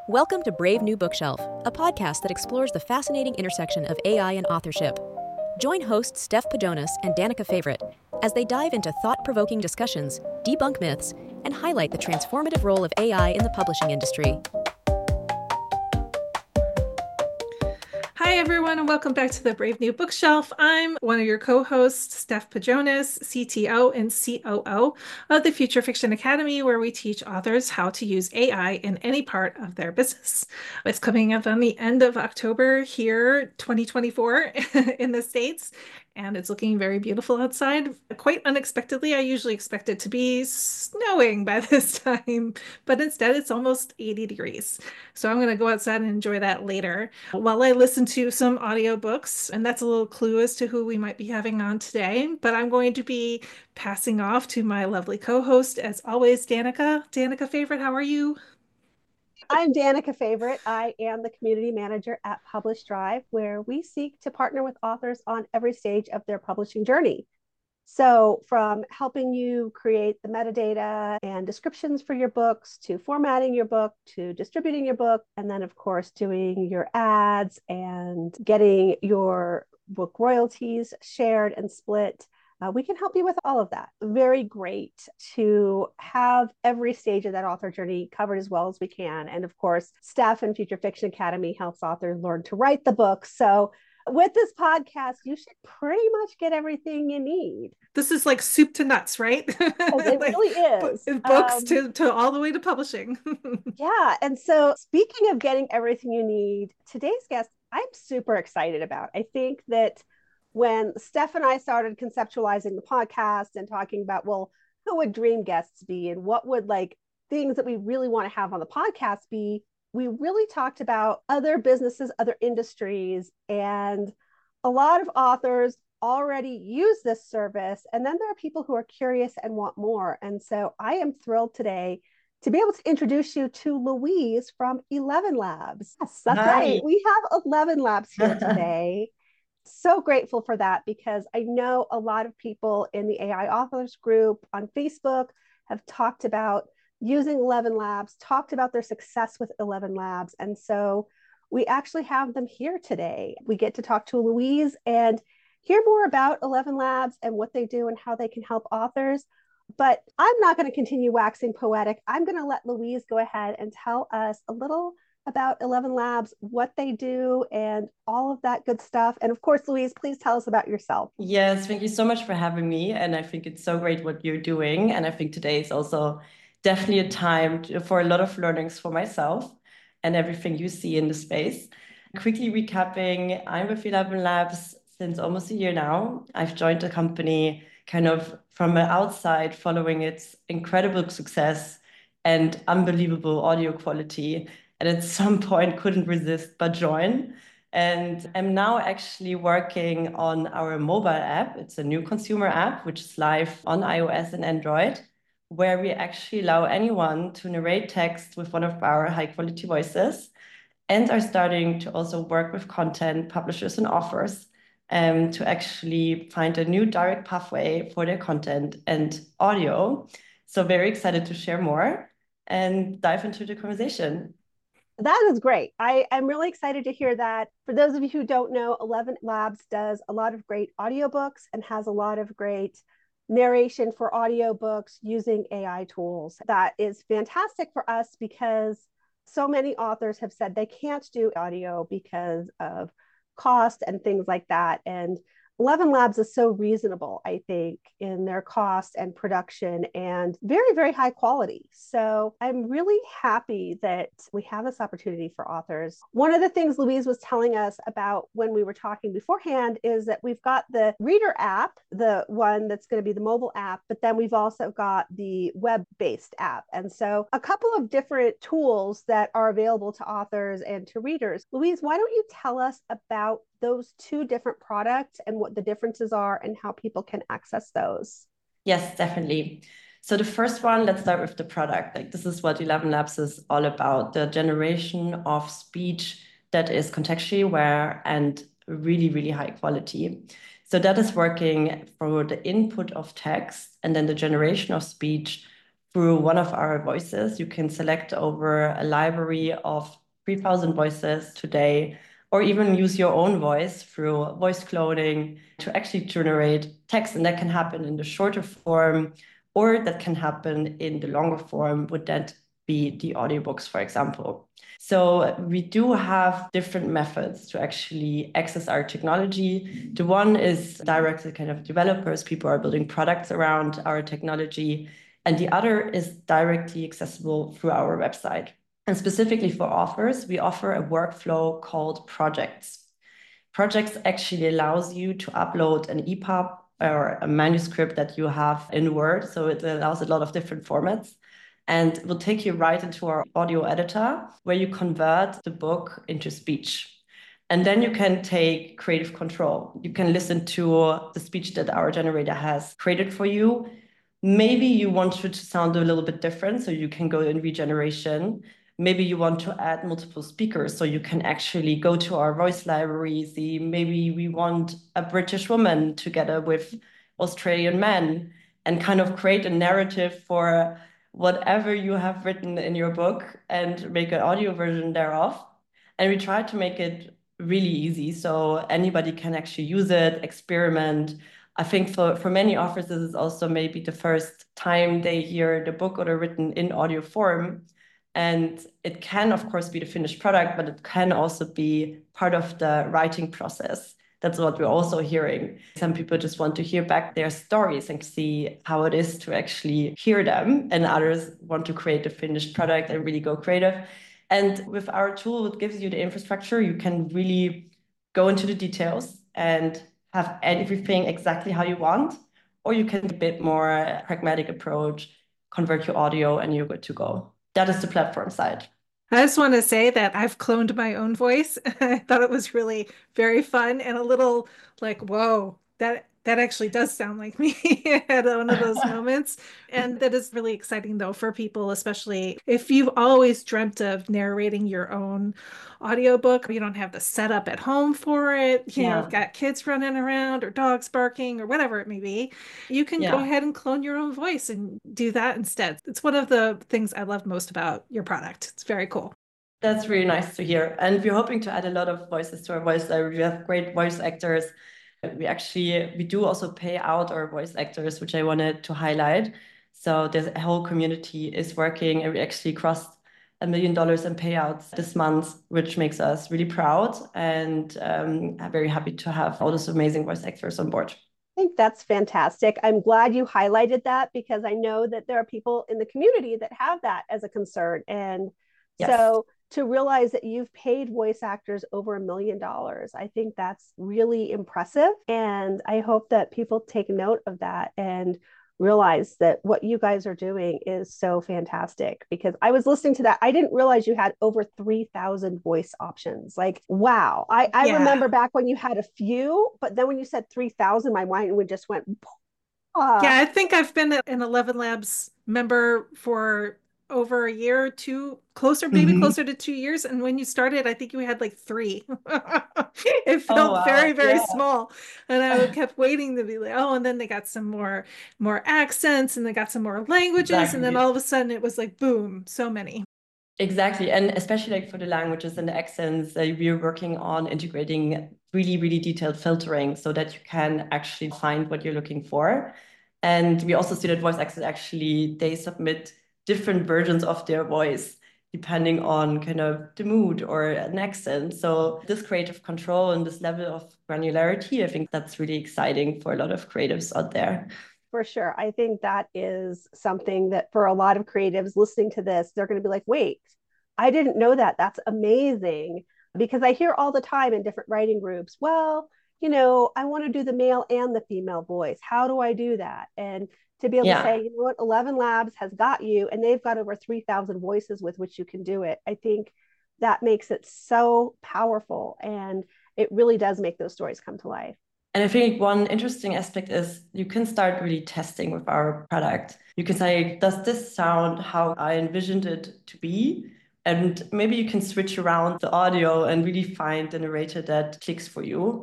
Welcome to Brave New Bookshelf, a podcast that explores the fascinating intersection of AI and authorship. Join hosts Steph Pajonas and Danica Favorite as they dive into thought-provoking discussions, debunk myths, and highlight the transformative role of AI in the publishing industry. Hi, everyone, and welcome back to the Brave New Bookshelf. I'm one of your co-hosts, Steph Pajonas, CTO and COO of the Future Fiction Academy, where we teach authors how to use AI in any part of their business. It's coming up on the end of October here, 2024, in the States, and it's looking very beautiful outside. Quite unexpectedly, I usually expect it to be snowing by this time, but instead it's almost 80 degrees. So I'm going to go outside and enjoy that later while I listen to some audiobooks. And that's a little clue as to who we might be having on today. But I'm going to be passing off to my lovely co-host, as always, Danica. Danica Favorite, how are you? I'm Danica Favorite. I am the community manager at Publish Drive, where we seek to partner with authors on every stage of their publishing journey. So, from helping you create the metadata and descriptions for your books, to formatting your book, to distributing your book, and then, of course, doing your ads and getting your book royalties shared and split. We can help you with all of that. Very great to have every stage of that author journey covered as well as we can. And of course, Steph and Future Fiction Academy helps authors learn to write the book. So with this podcast, you should pretty much get everything you need. This is like soup to nuts, right? It Like, really is. books to all the way to publishing. Yeah. And so, speaking of getting everything you need, today's guest, I'm super excited about. I think that when Steph and I started conceptualizing the podcast and talking about, well, who would dream guests be and what would like things that we really want to have on the podcast be, we really talked about other businesses, other industries, and a lot of authors already use this service. And then there are people who are curious and want more. And so I am thrilled today to be able to introduce you to Louise from ElevenLabs. Yes, that's Hi. right. We have ElevenLabs here today. So grateful for that because I know a lot of people in the AI authors group on Facebook have talked about using ElevenLabs, talked about their success with ElevenLabs. And so we actually have them here today. We get to talk to Louise and hear more about ElevenLabs and what they do and how they can help authors. But I'm not going to continue waxing poetic. I'm going to let Louise go ahead and tell us a little about ElevenLabs, what they do, and all of that good stuff. And of course, Louise, please tell us about yourself. Yes, thank you so much for having me. And I think it's so great what you're doing. And I think today is also definitely a time for a lot of learnings for myself and everything you see in the space. Quickly recapping, I'm with ElevenLabs since almost a year now. I've joined the company kind of from the outside, following its incredible success and unbelievable audio quality. And at some point couldn't resist but join. And I'm now actually working on our mobile app. It's a new consumer app, which is live on iOS and Android, where we actually allow anyone to narrate text with one of our high quality voices, and are starting to also work with content publishers and authors to actually find a new direct pathway for their content and audio. So very excited to share more and dive into the conversation. That is great. I am really excited to hear that. For those of you who don't know, ElevenLabs does a lot of great audiobooks and has a lot of great narration for audiobooks using AI tools. That is fantastic for us because so many authors have said they can't do audio because of cost and things like that. And ElevenLabs is so reasonable, I think, in their cost and production and very, very high quality. So I'm really happy that we have this opportunity for authors. One of the things Louise was telling us about when we were talking beforehand is that we've got the Reader app, the one that's going to be the mobile app, but then we've also got the web-based app. And so a couple of different tools that are available to authors and to readers. Louise, why don't you tell us about those two different products and what the differences are and how people can access those? Yes, definitely. So the first one, let's start with the product. Like this is what ElevenLabs is all about, the generation of speech that is contextually aware and really, really high quality. So that is working for the input of text and then the generation of speech through one of our voices. You can select over a library of 3,000 voices today, or even use your own voice through voice cloning to actually generate text. And that can happen in the shorter form, or that can happen in the longer form. Would that be the audiobooks, for example? So we do have different methods to actually access our technology. The one is directed kind of developers, people are building products around our technology. And the other is directly accessible through our website. And specifically for authors, we offer a workflow called Projects. Projects actually allows you to upload an EPUB or a manuscript that you have in Word. So it allows a lot of different formats. And will take you right into our audio editor, where you convert the book into speech. And then you can take creative control. You can listen to the speech that our generator has created for you. Maybe you want it to sound a little bit different, so you can go in regeneration. Maybe you want to add multiple speakers, so you can actually go to our voice library, see maybe we want a British woman together with Australian men, and kind of create a narrative for whatever you have written in your book and make an audio version thereof. And we try to make it really easy so anybody can actually use it, experiment. I think for many authors, this is also maybe the first time they hear the book or the written in audio form. And it can, of course, be the finished product, but it can also be part of the writing process. That's what we're also hearing. Some people just want to hear back their stories and see how it is to actually hear them. And others want to create a finished product and really go creative. And with our tool, it gives you the infrastructure. You can really go into the details and have everything exactly how you want, or you can a bit more pragmatic approach, convert your audio, and you're good to go. That is the platform side. I just want to say that I've cloned my own voice. I thought it was really very fun and a little like, whoa, that actually does sound like me at one of those moments. And that is really exciting though for people, especially if you've always dreamt of narrating your own audiobook. You don't have the setup at home for it. You know, you've got kids running around or dogs barking or whatever it may be. You can go ahead and clone your own voice and do that instead. It's one of the things I love most about your product. It's very cool. That's really nice to hear. And we're hoping to add a lot of voices to our voice library. We have great voice actors. We do also pay out our voice actors, which I wanted to highlight. So the whole community is working, and we actually crossed $1 million in payouts this month, which makes us really proud. And I'm very happy to have all those amazing voice actors on board. I think that's fantastic. I'm glad you highlighted that, because I know that there are people in the community that have that as a concern. And so to realize that you've paid voice actors over $1 million, I think that's really impressive. And I hope that people take note of that and realize that what you guys are doing is so fantastic. Because I was listening to that, I didn't realize you had over 3,000 voice options. Like, wow. I remember back when you had a few, but then when you said 3,000, my mind would just went. Yeah, I think I've been an 11 Labs member for over a year or two, maybe closer to 2 years. And when you started, I think you had like 3. It felt very, very small. And I kept waiting to be like, oh, and then they got some more accents, and they got some more languages. And then all of a sudden it was like, boom, so many. Exactly. And especially like for the languages and the accents, we're working on integrating really, really detailed filtering so that you can actually find what you're looking for. And we also see that voice actors actually, they submit different versions of their voice depending on kind of the mood or an accent. So this creative control and this level of granularity, I think that's really exciting for a lot of creatives out there. For sure. I think that is something that for a lot of creatives listening to this, they're going to be like, wait, I didn't know that. That's amazing. Because I hear all the time in different writing groups, well, you know, I want to do the male and the female voice. How do I do that? And to be able to say, you know what, 11 Labs has got you, and they've got over 3,000 voices with which you can do it. I think that makes it so powerful, and it really does make those stories come to life. And I think one interesting aspect is you can start really testing with our product. You can say, does this sound how I envisioned it to be? And maybe you can switch around the audio and really find the narrator that clicks for you.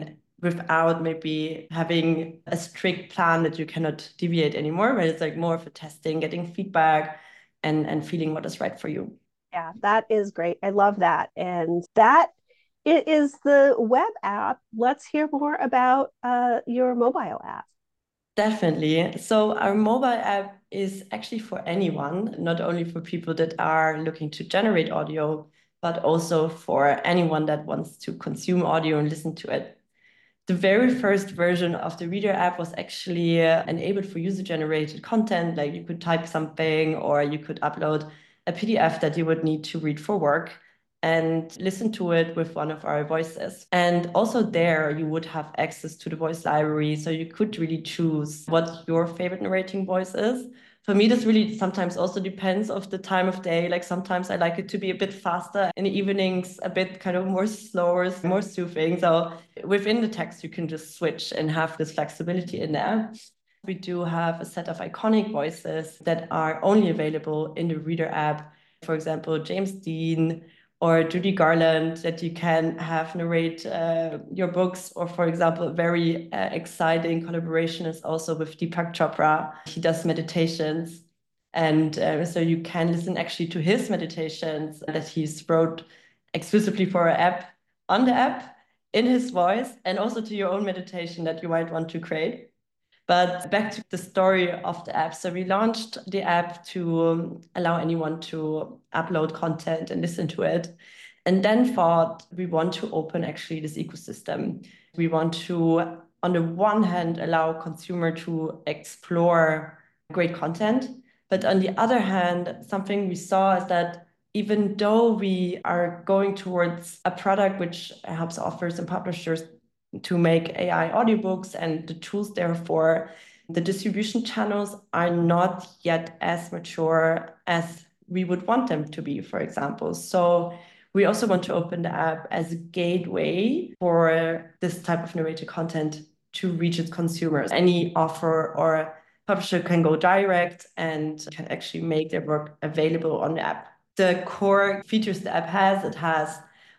without maybe having a strict plan that you cannot deviate anymore, but it's like more of a testing, getting feedback and feeling what is right for you. Yeah, that is great. I love that. And that it is the web app. Let's hear more about your mobile app. Definitely. So our mobile app is actually for anyone, not only for people that are looking to generate audio, but also for anyone that wants to consume audio and listen to it. The very first version of the Reader app was actually enabled for user-generated content, like you could type something or you could upload a PDF that you would need to read for work and listen to it with one of our voices. And also there you would have access to the voice library, so you could really choose what your favorite narrating voice is. For me, this really sometimes also depends of the time of day. Like sometimes I like it to be a bit faster, in the evenings a bit kind of more slower, more soothing. So within the text, you can just switch and have this flexibility in there. We do have a set of iconic voices that are only available in the Reader app. For example, James Dean or Judy Garland, that you can have narrate your books. Or for example, a very exciting collaboration is also with Deepak Chopra. He does meditations. And so you can listen actually to his meditations that he's wrote exclusively for our app on the app in his voice, and also to your own meditation that you might want to create. But back to the story of the app. So we launched the app to allow anyone to upload content and listen to it. And then thought we want to open actually this ecosystem. We want to, on the one hand, allow consumer to explore great content. But on the other hand, something we saw is that even though we are going towards a product which helps authors and publishers to make AI audiobooks and the tools therefore, the distribution channels are not yet as mature as we would want them to be, for example. So we also want to open the app as a gateway for this type of narrated content to reach its consumers. Any author or publisher can go direct and can actually make their work available on the app. The core features the app has, it has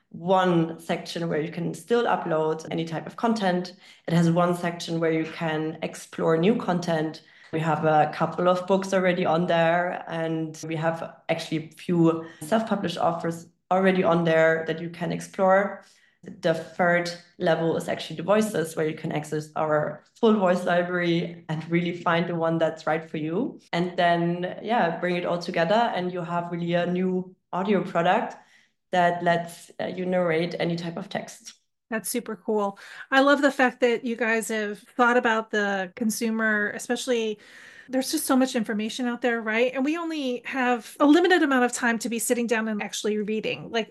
one section where you can still upload any type of content. It has one section where you can explore new content. We have a couple of books already on there, and we have actually a few self-published authors already on there that you can explore. The third level is actually the voices, where you can access our full voice library and really find the one that's right for you. And then, yeah, bring it all together and you have really a new audio product that lets you narrate any type of text. That's super cool. I love the fact that you guys have thought about the consumer, especially there's just so much information out there, right? And we only have a limited amount of time to be sitting down and actually reading, like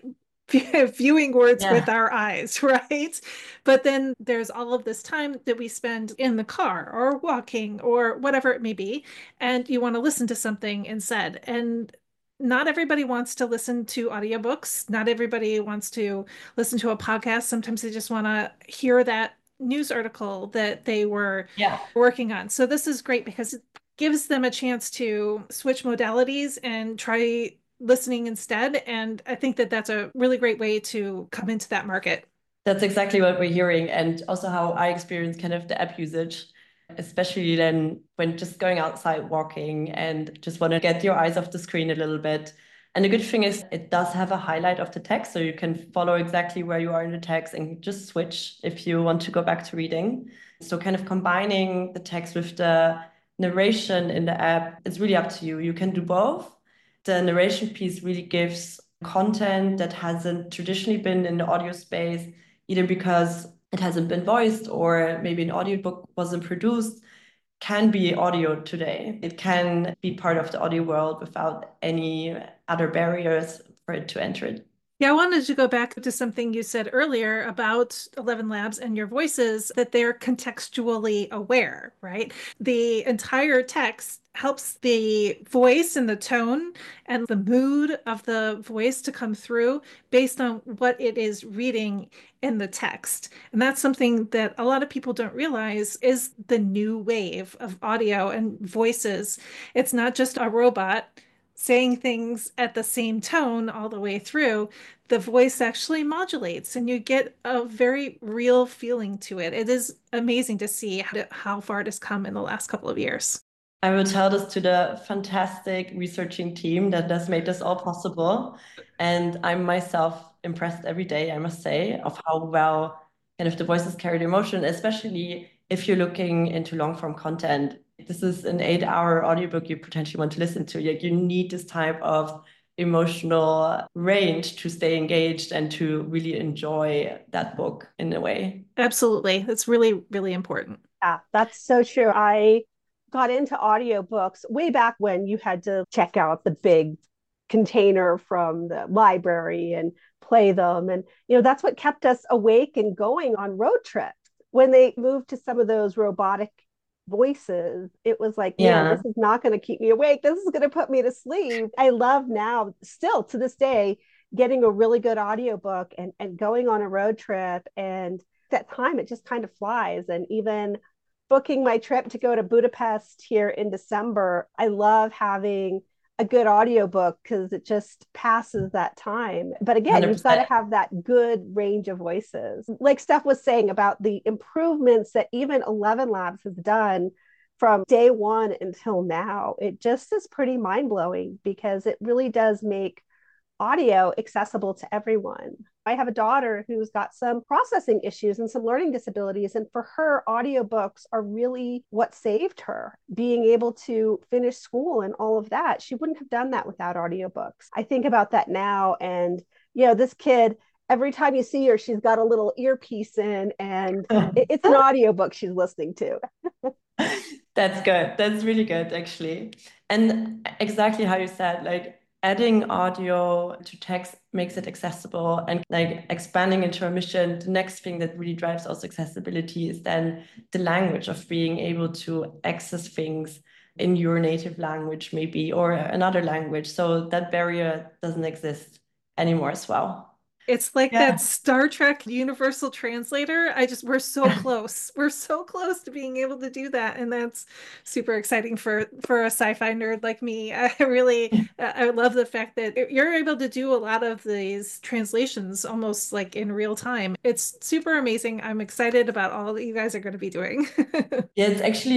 viewing words with our eyes, right? But then there's all of this time that we spend in the car or walking or whatever it may be, and you want to listen to something instead. And not everybody wants to listen to audiobooks. Not everybody wants to listen to a podcast. Sometimes they just want to hear that news article that they were working on. So this is great because it gives them a chance to switch modalities and try listening instead. And I think that that's a really great way to come into that market. That's exactly what we're hearing, and also how I experience kind of the app usage, especially then when just going outside walking and just want to get your eyes off the screen a little bit. And the good thing is it does have a highlight of the text, so you can follow exactly where you are in the text and just switch if you want to go back to reading. So kind of combining the text with the narration in the app, it's really up to you. You can do both. The narration piece really gives content that hasn't traditionally been in the audio space, either because it hasn't been voiced or maybe an audiobook wasn't produced, can be audio today. It can be part of the audio world without any other barriers for it to enter it. Yeah, I wanted to go back to something you said earlier about 11 Labs and your voices, that they're contextually aware, right? The entire text helps the voice and the tone and the mood of the voice to come through based on what it is reading in the text. And that's something that a lot of people don't realize is the new wave of audio and voices. It's not just a robot saying things at the same tone all the way through, the voice actually modulates and you get a very real feeling to it. It is amazing to see how far it has come in the last couple of years. I will tell this to the fantastic researching team that has made this all possible. And I'm myself impressed every day, I must say, of how well kind of the voices carry the emotion, especially if you're looking into long form content. This is an 8-hour audiobook you potentially want to listen to. Like, you need this type of emotional range to stay engaged and to really enjoy that book in a way. Absolutely. That's really, really important. Yeah, that's so true. I got into audiobooks way back when you had to check out the big container from the library and play them. And, that's what kept us awake and going on road trips. When they moved to some of those robotic voices, it was like, man, this is not going to keep me awake. This is going to put me to sleep. I love now, still to this day, getting a really good audiobook and going on a road trip. And that time, it just kind of flies. And even booking my trip to go to Budapest here in December, I love having a good audiobook because it just passes that time. But again, 100%. You've got to have that good range of voices. Like Steph was saying about the improvements that even 11 Labs has done from day one until now, it just is pretty mind-blowing because it really does make audio accessible to everyone. I have a daughter who's got some processing issues and some learning disabilities. And for her, audiobooks are really what saved her, being able to finish school and all of that. She wouldn't have done that without audiobooks. I think about that now. And, this kid, every time you see her, she's got a little earpiece in and it's an audiobook she's listening to. That's good. That's really good, actually. And exactly how you said, like, adding audio to text makes it accessible, and like expanding into a mission. The next thing that really drives also accessibility is then the language of being able to access things in your native language, maybe, or another language. So that barrier doesn't exist anymore as well. It's like that Star Trek Universal Translator. We're so close. We're so close to being able to do that. And that's super exciting for a sci-fi nerd like me. I love the fact that you're able to do a lot of these translations almost like in real time. It's super amazing. I'm excited about all that you guys are going to be doing. Yeah,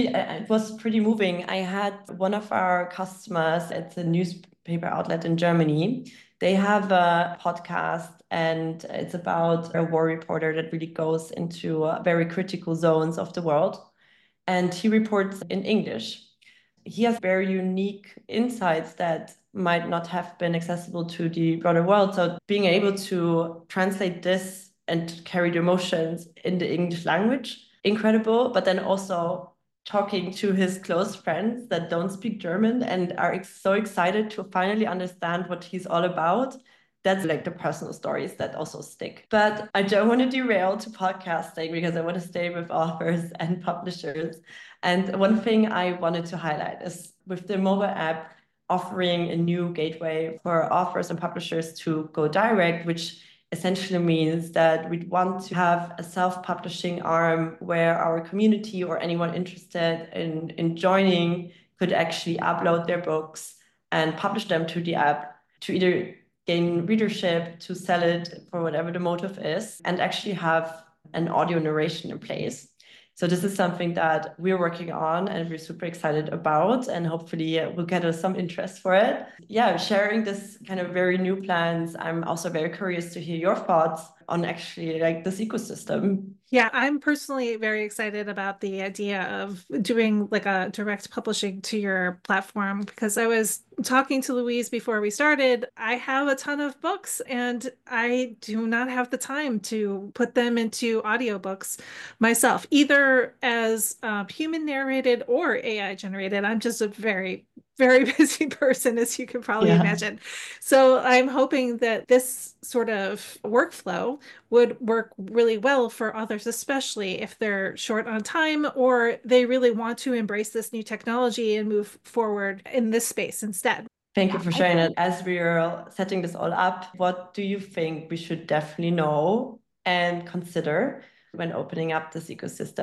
it was pretty moving. I had one of our customers, it's a newspaper outlet in Germany. They have a podcast, and it's about a war reporter that really goes into very critical zones of the world. And he reports in English. He has very unique insights that might not have been accessible to the broader world. So being able to translate this and carry the emotions in the English language, incredible. But then also talking to his close friends that don't speak German and are so excited to finally understand what he's all about. That's like the personal stories that also stick. But I don't want to derail to podcasting because I want to stay with authors and publishers. And one thing I wanted to highlight is with the mobile app offering a new gateway for authors and publishers to go direct, which essentially means that we'd want to have a self-publishing arm where our community or anyone interested in joining could actually upload their books and publish them to the app to either gain readership, to sell it for whatever the motive is, and actually have an audio narration in place. So this is something that we're working on and we're super excited about, and hopefully we'll get some interest for it. Yeah, sharing this kind of very new plans. I'm also very curious to hear your thoughts on actually like this ecosystem. Yeah, I'm personally very excited about the idea of doing like a direct publishing to your platform, because I was talking to Louise before we started. I have a ton of books and I do not have the time to put them into audiobooks myself, either as human narrated or AI generated. I'm just a very busy person, as you can probably imagine. So I'm hoping that this sort of workflow would work really well for others, especially if they're short on time or they really want to embrace this new technology and move forward in this space instead. Thank you for sharing it. As we're setting this all up, what do you think we should definitely know and consider when opening up this ecosystem?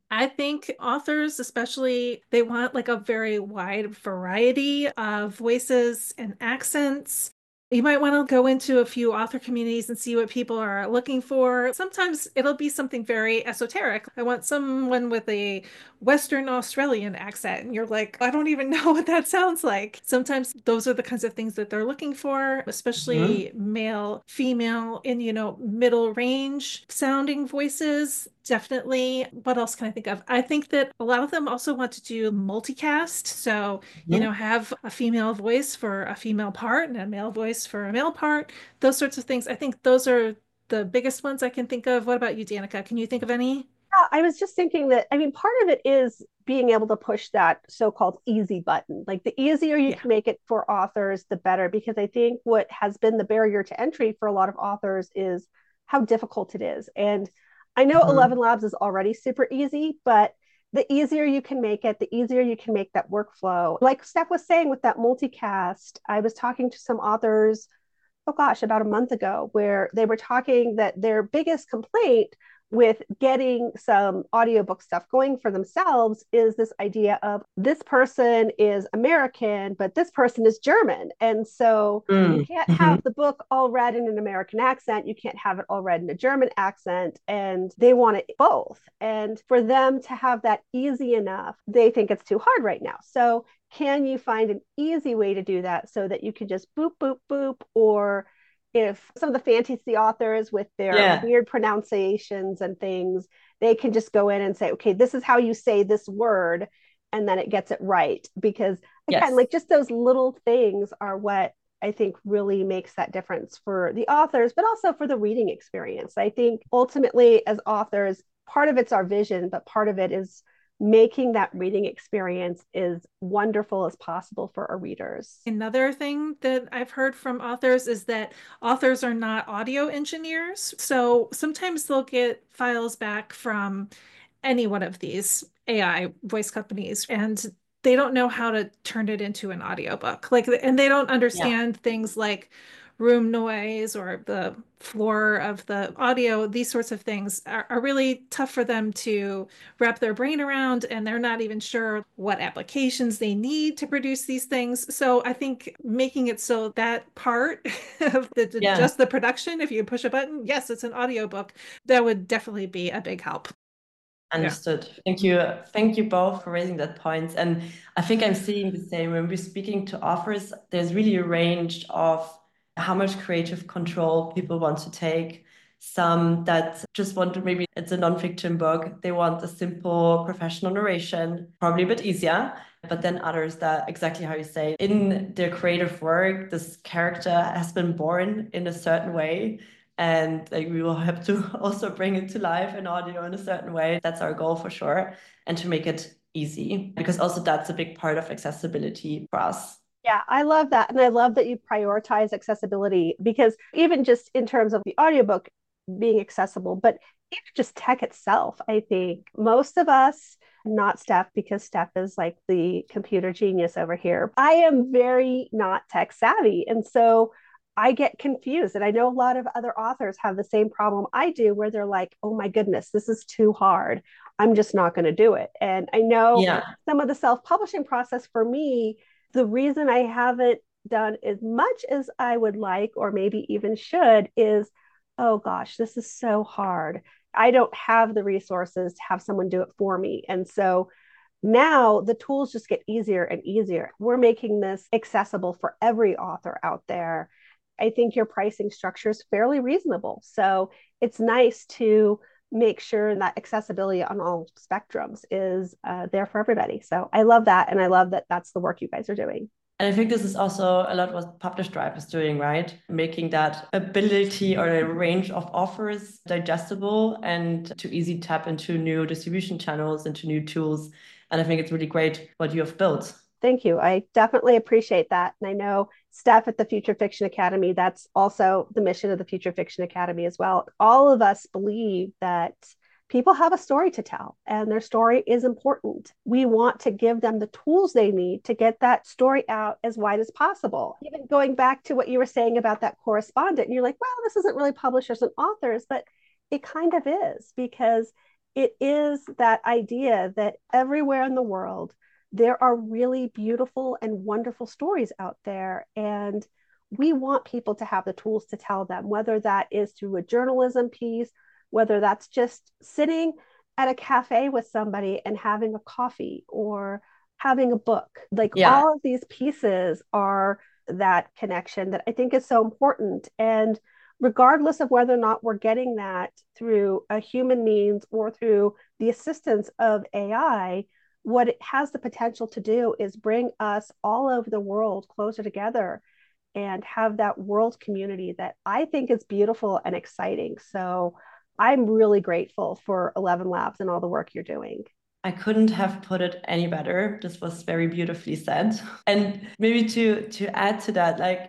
I think authors, especially, they want like a very wide variety of voices and accents. You might want to go into a few author communities and see what people are looking for. Sometimes it'll be something very esoteric. I want someone with a Western Australian accent. And you're like, I don't even know what that sounds like. Sometimes those are the kinds of things that they're looking for, especially male, female, and, middle range sounding voices. Definitely. What else can I think of? I think that a lot of them also want to do multicast. So, have a female voice for a female part and a male voice for a male part, those sorts of things. I think those are the biggest ones I can think of. What about you, Danica? Can you think of any? Yeah, I was just thinking that, I mean, part of it is being able to push that so-called easy button. Like the easier you Yeah. can make it for authors, the better, because I think what has been the barrier to entry for a lot of authors is how difficult it is. And I know 11 Labs is already super easy, but the easier you can make it, the easier you can make that workflow. Like Steph was saying with that multicast, I was talking to some authors, oh gosh, about a month ago, where they were talking that their biggest complaint with getting some audiobook stuff going for themselves is this idea of this person is American, but this person is German. And so you can't have the book all read in an American accent. You can't have it all read in a German accent. And they want it both. And for them to have that easy enough, they think it's too hard right now. So can you find an easy way to do that so that you can just boop, boop, boop? Or if some of the fantasy authors with their weird pronunciations and things, they can just go in and say, okay, this is how you say this word. And then it gets it right. Because again, like just those little things are what I think really makes that difference for the authors, but also for the reading experience. I think ultimately, as authors, part of it's our vision, but part of it is making that reading experience as wonderful as possible for our readers. Another thing that I've heard from authors is that authors are not audio engineers. So sometimes they'll get files back from any one of these AI voice companies and they don't know how to turn it into an audiobook. And they don't understand things like room noise or the floor of the audio. These sorts of things are really tough for them to wrap their brain around, and they're not even sure what applications they need to produce these things. So I think making it so that part of just the production, if you push a button, yes, it's an audiobook, that would definitely be a big help. Understood. Thank you. Thank you both for raising that point. And I think I'm seeing the same when we're speaking to authors, there's really a range of how much creative control people want to take. Some that just want to, maybe it's a nonfiction book, they want a simple professional narration, probably a bit easier. But then others that, exactly how you say, in their creative work, this character has been born in a certain way. And like we will have to also bring it to life in audio in a certain way. That's our goal for sure. And to make it easy, because also that's a big part of accessibility for us. Yeah, I love that. And I love that you prioritize accessibility, because even just in terms of the audiobook being accessible, but even just tech itself, I think most of us, not Steph, because Steph is like the computer genius over here. I am very not tech savvy. And so I get confused. And I know a lot of other authors have the same problem I do, where they're like, oh my goodness, this is too hard. I'm just not going to do it. And I know some of the self-publishing process for me, the reason I haven't done as much as I would like, or maybe even should, is, oh gosh, this is so hard. I don't have the resources to have someone do it for me. And so now the tools just get easier and easier. We're making this accessible for every author out there. I think your pricing structure is fairly reasonable. So it's nice to make sure that accessibility on all spectrums is there for everybody. So I love that. And I love that that's the work you guys are doing. And I think this is also a lot what PublishDrive is doing, right? Making that ability or a range of offers digestible and to easy tap into new distribution channels, into new tools. And I think it's really great what you have built. Thank you. I definitely appreciate that. And I know Steph at the Future Fiction Academy, that's also the mission of the Future Fiction Academy as well. All of us believe that people have a story to tell and their story is important. We want to give them the tools they need to get that story out as wide as possible. Even going back to what you were saying about that correspondent, and you're like, well, this isn't really publishers and authors, but it kind of is, because it is that idea that everywhere in the world, there are really beautiful and wonderful stories out there. And we want people to have the tools to tell them, whether that is through a journalism piece, whether that's just sitting at a cafe with somebody and having a coffee or having a book. Like Yeah. all of these pieces are that connection that I think is so important. And regardless of whether or not we're getting that through a human means or through the assistance of AI, what it has the potential to do is bring us all over the world closer together and have that world community that I think is beautiful and exciting. So I'm really grateful for 11 Labs and all the work you're doing. I couldn't have put it any better. This was very beautifully said. And maybe to add to that, like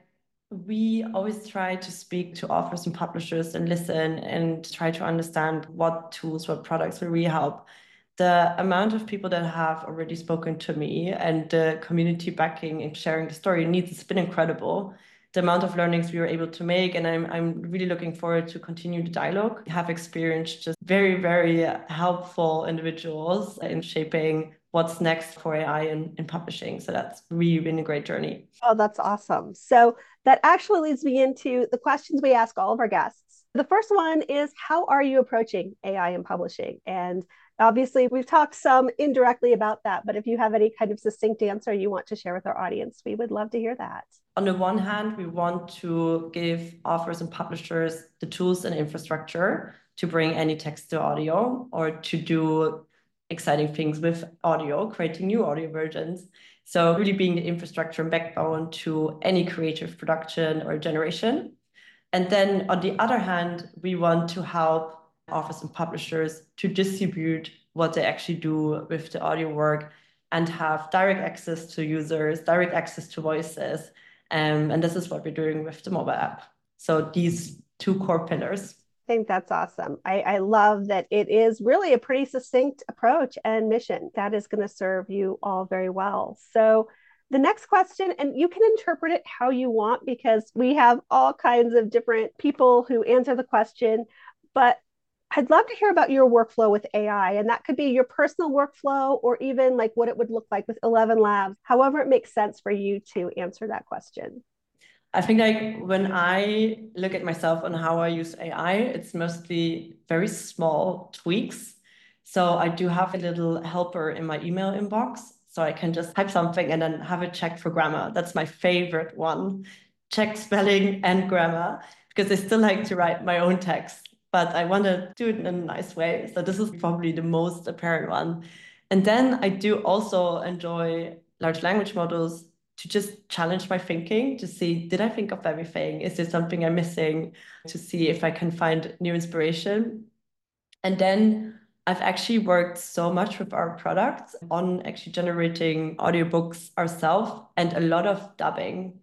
we always try to speak to authors and publishers and listen and try to understand what tools, what products will really help. The amount of people that have already spoken to me and the community backing and sharing the story needs has been incredible. The amount of learnings we were able to make, and I'm really looking forward to continue the dialogue. I have experienced just very, very helpful individuals in shaping what's next for AI in publishing. So that's really been a great journey. Oh, that's awesome. So that actually leads me into the questions we ask all of our guests. The first one is, how are you approaching AI in publishing? And obviously, we've talked some indirectly about that, but if you have any kind of succinct answer you want to share with our audience, we would love to hear that. On the one hand, we want to give authors and publishers the tools and infrastructure to bring any text to audio or to do exciting things with audio, creating new audio versions. So really being the infrastructure and backbone to any creative production or generation. And then on the other hand, we want to help authors and publishers to distribute what they actually do with the audio work and have direct access to users, direct access to voices. And this is what we're doing with the mobile app. So these two core pillars. I think that's awesome. I love that it is really a pretty succinct approach and mission that is going to serve you all very well. So the next question, and you can interpret it how you want because we have all kinds of different people who answer the question, but I'd love to hear about your workflow with AI. And that could be your personal workflow or even like what it would look like with 11 Labs, however it makes sense for you to answer that question. I think like when I look at myself on how I use AI, it's mostly very small tweaks. So I do have a little helper in my email inbox. So I can just type something and then have it checked for grammar. That's my favorite one. Check spelling and grammar, because I still like to write my own text, but I want to do it in a nice way. So this is probably the most apparent one. And then I do also enjoy large language models to just challenge my thinking, to see, did I think of everything? Is there something I'm missing? To see if I can find new inspiration. And then I've actually worked so much with our product on actually generating audiobooks ourselves and a lot of dubbing.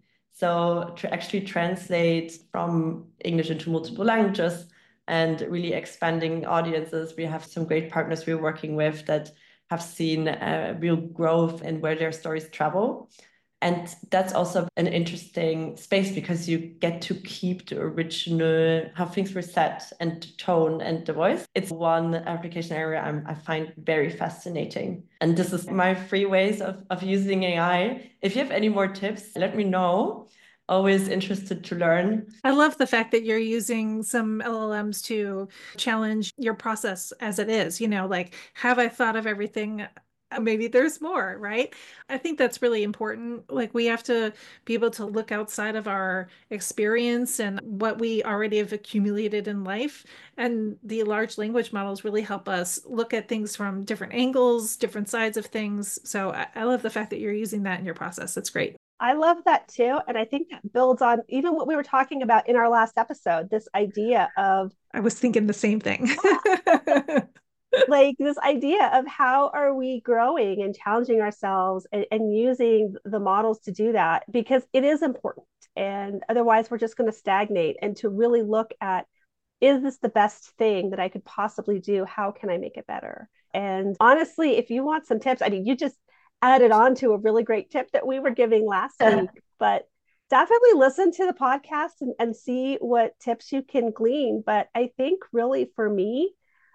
So to actually translate from English into multiple languages and really expanding audiences. We have some great partners we're working with that have seen real growth in where their stories travel. And that's also an interesting space because you get to keep the original, how things were set and the tone and the voice. It's one application area I find very fascinating. And this is my 3 ways of using AI. If you have any more tips, let me know. Always interested to learn. I love the fact that you're using some LLMs to challenge your process as it is, like, have I thought of everything? Maybe there's more, right? I think that's really important. Like we have to be able to look outside of our experience and what we already have accumulated in life. And the large language models really help us look at things from different angles, different sides of things. So I love the fact that you're using that in your process. That's great. I love that too. And I think that builds on even what we were talking about in our last episode, this idea of. I was thinking the same thing. Like this idea of how are we growing and challenging ourselves and using the models to do that, because it is important. And otherwise, we're just going to stagnate. And to really look at, is this the best thing that I could possibly do? How can I make it better? And honestly, if you want some tips, I mean, you just added on to a really great tip that we were giving last week, but definitely listen to the podcast and see what tips you can glean. But I think really for me,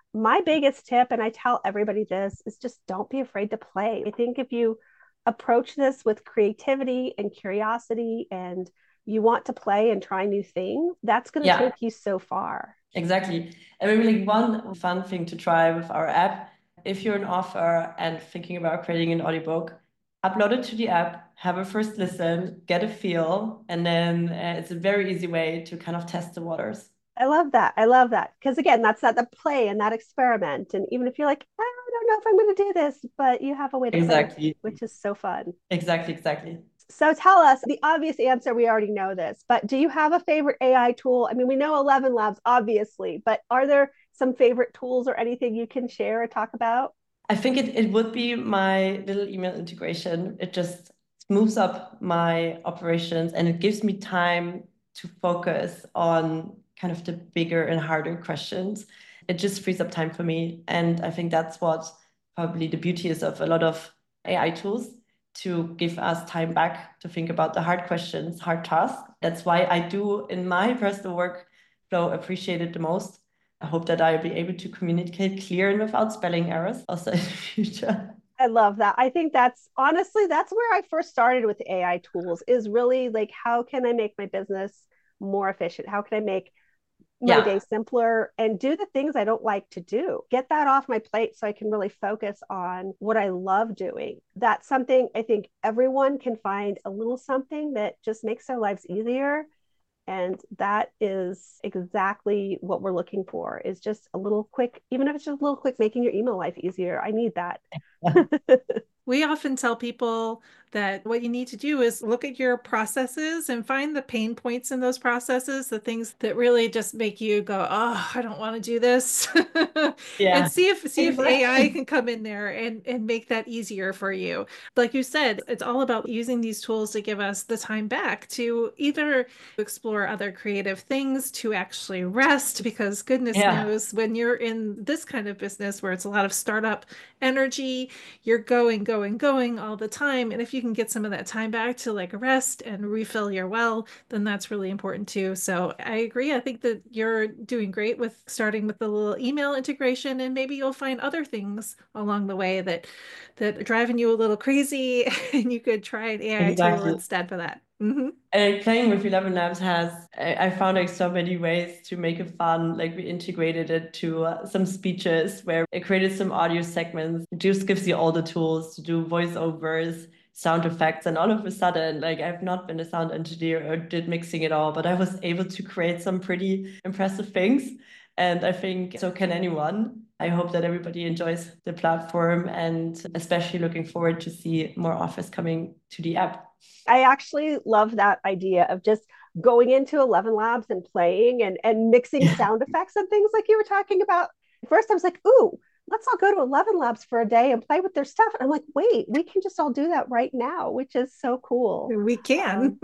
My biggest tip, and I tell everybody this, is just don't be afraid to play. I think if you approach this with creativity and curiosity and you want to play and try new things, that's going to Yeah, take you so far. exactly. And maybe like one fun thing to try with our app, if you're an author and thinking about creating an audiobook, upload it to the app, have a first listen, get a feel, and then it's a very easy way to kind of test the waters. I love that. I love that. Because again, that's that the play and that experiment. And even if you're like, I don't know if I'm going to do this, but you have a way to play, Exactly. which is so fun. Exactly. So tell us the obvious answer. We already know this, but do you have a favorite AI tool? I mean, we know 11 Labs, obviously, but are there some favorite tools or anything you can share or talk about? I think it would be my little email integration. It just smooths up my operations and it gives me time to focus on kind of the bigger and harder questions. It just frees up time for me. And I think that's what probably the beauty is of a lot of AI tools, to give us time back to think about the hard questions, hard tasks. That's why I do in my personal workflow appreciate it the most. I hope that I'll be able to communicate clear and without spelling errors also in the future. I love that. I think that's honestly, that's where I first started with AI tools, is really like, how can I make my business more efficient? How can I make my day simpler and do the things I don't like to do? Get that off my plate so I can really focus on what I love doing. That's something I think everyone can find a little something that just makes their lives easier. And that is exactly what we're looking for, is just a little quick, even if it's just a little quick, making your email life easier. I need that. We often tell people that what you need to do is look at your processes and find the pain points in those processes, the things that really just make you go, oh, I don't want to do this. And Yeah, see if AI can come in there and make that easier for you. Like you said, it's all about using these tools to give us the time back to either explore other creative things, to actually rest, because goodness yeah, knows when you're in this kind of business where it's a lot of startup energy, you're going all the time. And if you can get some of that time back to like rest and refill your well, then that's really important too. So I agree. I think that you're doing great with starting with the little email integration, and maybe you'll find other things along the way that are driving you a little crazy and you could try an AI tool exactly. instead for that. Mm-hmm. And playing with 11 Labs has, I found like so many ways to make it fun. Like we integrated it to some speeches where it created some audio segments. It just gives you all the tools to do voiceovers, sound effects. And all of a sudden, like I've not been a sound engineer or did mixing at all, but I was able to create some pretty impressive things. And I think so can anyone. I hope that everybody enjoys the platform, and especially looking forward to see more offers coming to the app. I actually love that idea of just going into 11 Labs and playing and mixing sound effects and things like you were talking about. At first, I was like, ooh, let's all go to 11 Labs for a day and play with their stuff. And I'm like, wait, we can just all do that right now, which is so cool. We can.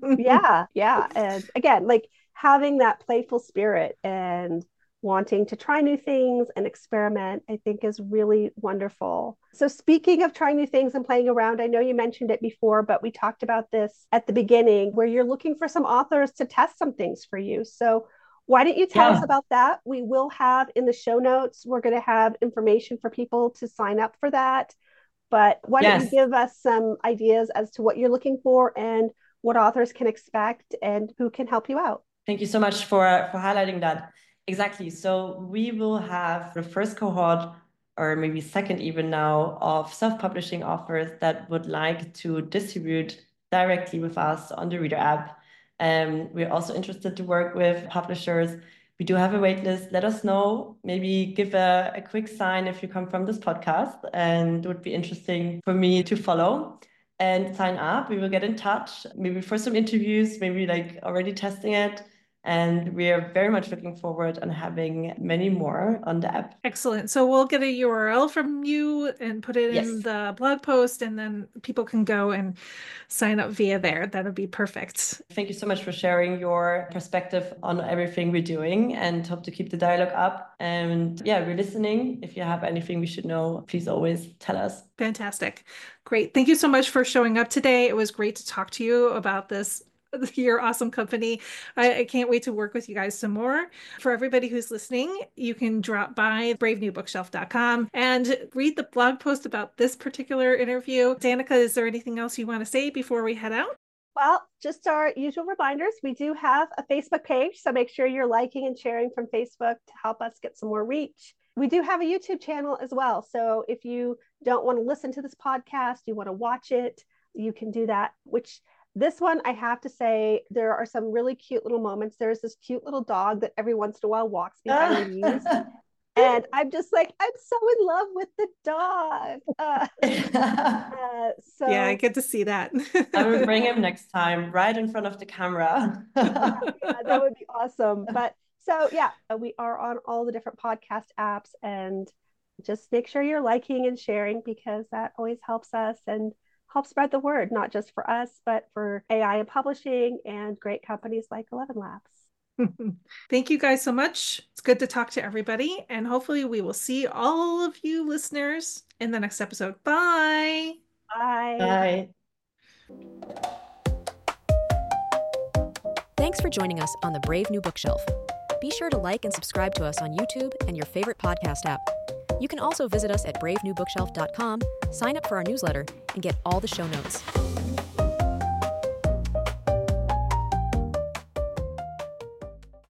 Yeah. And again, like having that playful spirit and wanting to try new things and experiment, I think is really wonderful. So, speaking of trying new things and playing around, I know you mentioned it before, but we talked about this at the beginning where you're looking for some authors to test some things for you. So, why don't you tell us about that? We will have in the show notes, we're going to have information for people to sign up for that. But why don't you give us some ideas as to what you're looking for and what authors can expect and who can help you out? Thank you so much for highlighting that. Exactly. So we will have the first cohort, or maybe second even now, of self-publishing authors that would like to distribute directly with us on the Reader app. We're also interested to work with publishers. We do have a wait list. Let us know. Maybe give a quick sign if you come from this podcast, and it would be interesting for me to follow and sign up. We will get in touch, maybe for some interviews, maybe like already testing it. And we are very much looking forward on having many more on the app. Excellent. So we'll get a URL from you and put it in the blog post, and then people can go and sign up via there. That would be perfect. Thank you so much for sharing your perspective on everything we're doing, and hope to keep the dialogue up. And yeah, we're listening. If you have anything we should know, please always tell us. Fantastic. Great. Thank you so much for showing up today. It was great to talk to you about this your awesome company. I can't wait to work with you guys some more. For everybody who's listening, you can drop by bravenewbookshelf.com and read the blog post about this particular interview. Danica, is there anything else you want to say before we head out? Well, just our usual reminders. We do have a Facebook page, so make sure you're liking and sharing from Facebook to help us get some more reach. We do have a YouTube channel as well. So if you don't want to listen to this podcast, you want to watch it, you can do that, which this one, I have to say, there are some really cute little moments. There's this cute little dog that every once in a while walks behind me. And I'm just like, I'm so in love with the dog. So yeah, I get to see that. I will bring him next time, right in front of the camera. Yeah, that would be awesome. But so yeah, we are on all the different podcast apps, and just make sure you're liking and sharing, because that always helps us and help spread the word, not just for us, but for AI and publishing and great companies like 11 Labs. Thank you guys so much. It's good to talk to everybody, and hopefully we will see all of you listeners in the next episode. Bye. Bye. Bye. Thanks for joining us on the Brave New Bookshelf. Be sure to like and subscribe to us on YouTube and your favorite podcast app. You can also visit us at bravenewbookshelf.com, sign up for our newsletter, and get all the show notes.